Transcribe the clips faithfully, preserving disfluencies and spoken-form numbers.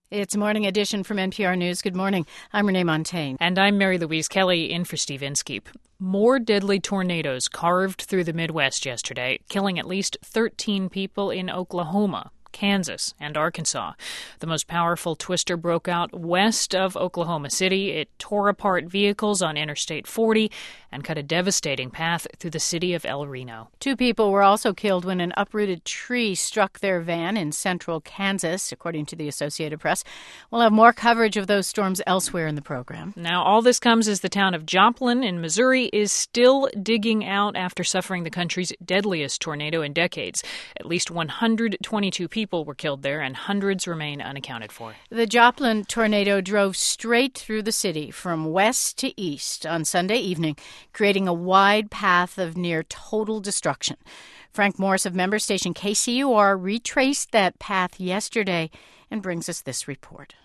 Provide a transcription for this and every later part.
It's Morning Edition from N P R News. Good morning. I'm Renee Montaigne. And I'm Mary Louise Kelly, in for Steve Inskeep. More deadly tornadoes carved through the Midwest yesterday, killing at least thirteen people in Oklahoma, Kansas, and Arkansas. The most powerful twister broke out west of Oklahoma City. It tore apart vehicles on Interstate forty and cut a devastating path through the city of El Reno. Two people were also killed when an uprooted tree struck their van in central Kansas, according to the Associated Press. We'll have more coverage of those storms elsewhere in the program. Now, all this comes as the town of Joplin in Missouri is still digging out after suffering the country's deadliest tornado in decades. At least one hundred twenty-two people were killed there, and hundreds remain unaccounted for. The Joplin tornado drove straight through the city from west to east on Sunday evening, creating a wide path of near total destruction. Frank Morris of member station K C U R retraced that path yesterday and brings us this report.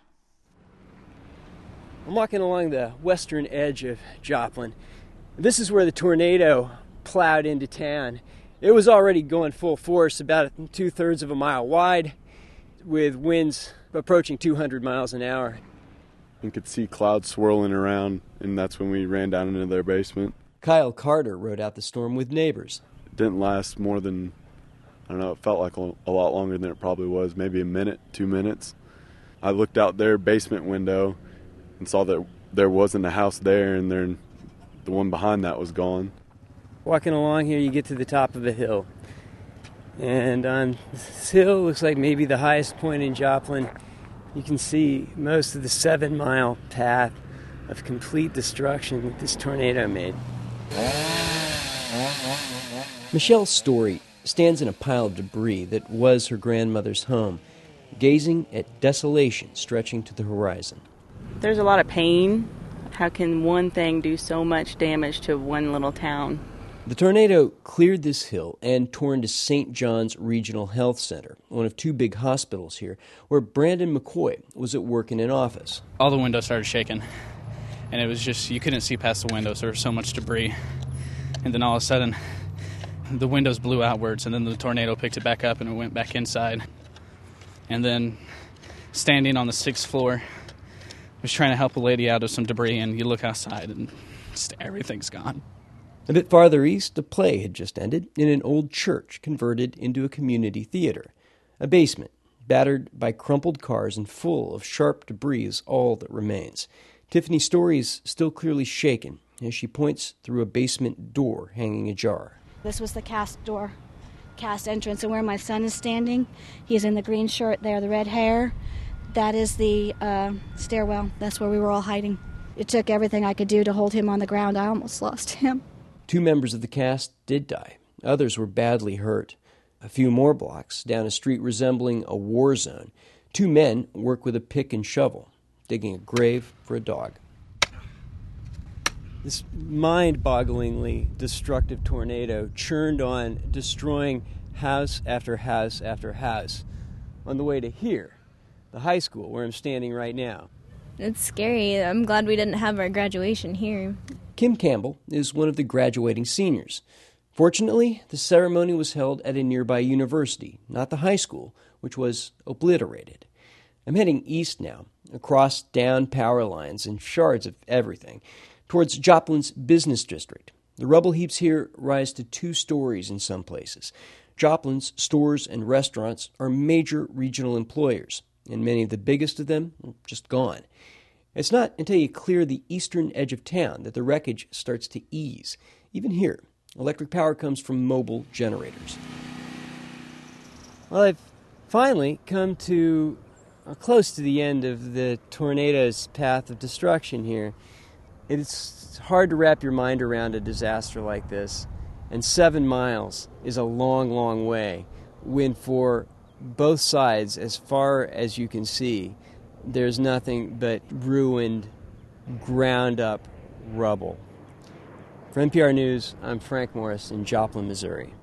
I'm walking along the western edge of Joplin. This is where the tornado plowed into town. It was already going full force, about two-thirds of a mile wide, with winds approaching two hundred miles an hour. You could see clouds swirling around, and that's when we ran down into their basement. Kyle Carter rode out the storm with neighbors. It didn't last more than, I don't know, it felt like a, a lot longer than it probably was, maybe a minute, two minutes. I looked out their basement window and saw that there wasn't a house there, and then the one behind that was gone. Walking along here, you get to the top of a hill. And on this hill, looks like maybe the highest point in Joplin, you can see most of the seven-mile path of complete destruction that this tornado made. Michelle Story stands in a pile of debris that was her grandmother's home, gazing at desolation stretching to the horizon. There's a lot of pain. How can one thing do so much damage to one little town? The tornado cleared this hill and tore into Saint John's Regional Health Center, one of two big hospitals here, where Brandon McCoy was at work in an office. All the windows started shaking, and it was just, you couldn't see past the windows. There was so much debris. And then all of a sudden, the windows blew outwards, and then the tornado picked it back up, and it went back inside. And then, standing on the sixth floor, I was trying to help a lady out of some debris, and you look outside, and just everything's gone. A bit farther east, a play had just ended in an old church converted into a community theater. A basement, battered by crumpled cars and full of sharp debris, is all that remains. Tiffany Story is still clearly shaken as she points through a basement door hanging ajar. This was the cast door, cast entrance, and where my son is standing, he's in the green shirt there, the red hair. That is the uh, stairwell. That's where we were all hiding. It took everything I could do to hold him on the ground. I almost lost him. Two members of the cast did die. Others were badly hurt. A few more blocks down a street resembling a war zone, two men work with a pick and shovel, digging a grave for a dog. This mind-bogglingly destructive tornado churned on, destroying house after house after house. On the way to here, the high school where I'm standing right now. It's scary. I'm glad we didn't have our graduation here. Kim Campbell is one of the graduating seniors. Fortunately, the ceremony was held at a nearby university, not the high school, which was obliterated. I'm heading east now, across down power lines and shards of everything, towards Joplin's business district. The rubble heaps here rise to two stories in some places. Joplin's stores and restaurants are major regional employers, and many of the biggest of them are just gone. It's not until you clear the eastern edge of town that the wreckage starts to ease. Even here, electric power comes from mobile generators. Well, I've finally come to uh, close to the end of the tornado's path of destruction here. It's hard to wrap your mind around a disaster like this, and seven miles is a long, long way, when for both sides, as far as you can see, there's nothing but ruined, ground-up rubble. For N P R News, I'm Frank Morris in Joplin, Missouri.